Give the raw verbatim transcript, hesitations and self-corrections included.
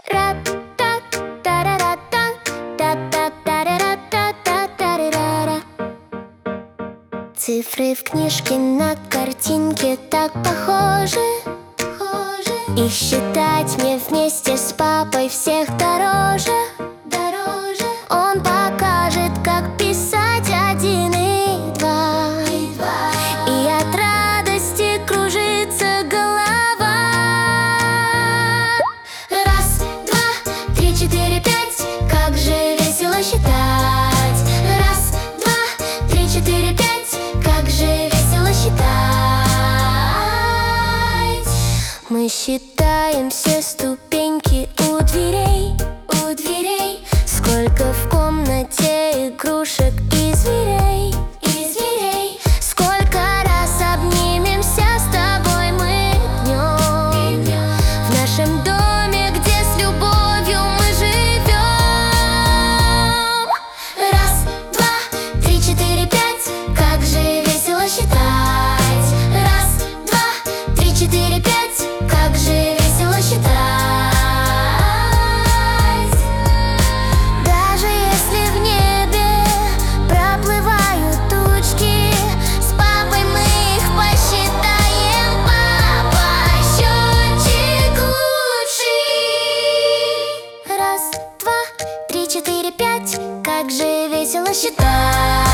Цифры в книжке на картинке так похожи, и считать мне вместе с папой всех дороже. Дороже. Он покажет, как писать один и два, и, два. И от радости кружится голова. Раз, два, три, четыре, пять. Как же весело считать. Раз, два, три, четыре, пять. Как же весело считать. Мы считаем все ступеньки у дверей, у дверей. Сколько в комнате игрушек и зверей, и зверей. Сколько раз обнимемся с тобой мы днем, в нашем доме, где с любовью мы живем. Раз, два, три, четыре, пять. Как же весело считать. Раз, два, три, четыре, пять. Как же весело считать. Даже если в небе проплывают тучки, с папой мы их посчитаем. Папа, счетчик лучший. Раз, два, три, четыре, пять. Как же весело считать.